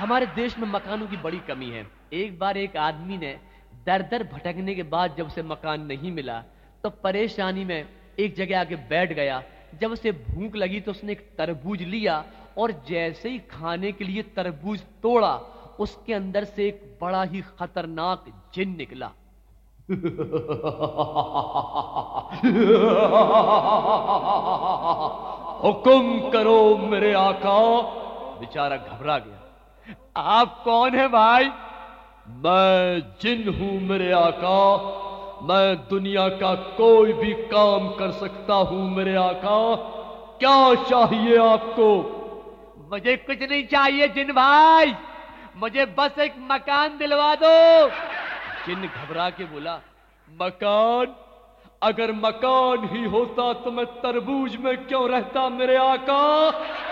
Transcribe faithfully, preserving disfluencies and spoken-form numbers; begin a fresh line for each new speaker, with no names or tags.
हमारे देश में मकानों की बड़ी कमी है। एक बार एक आदमी ने दर दर भटकने के बाद जब उसे मकान नहीं मिला तो परेशानी में एक जगह आके बैठ गया। जब उसे भूख लगी तो उसने एक तरबूज लिया और जैसे ही खाने के लिए तरबूज तोड़ा, उसके अंदर से एक बड़ा ही खतरनाक जिन निकला। हुक्म करो मेरे आका। बेचारा घबरा गया। आप कौन है भाई? मैं जिन हूं मेरे आका। मैं दुनिया का कोई भी काम कर सकता हूं मेरे आका। क्या चाहिए आपको? मुझे कुछ नहीं चाहिए जिन भाई, मुझे बस एक मकान दिलवा दो। जिन घबरा के बोला, मकान? अगर मकान ही होता तो मैं तरबूज में क्यों रहता मेरे आका?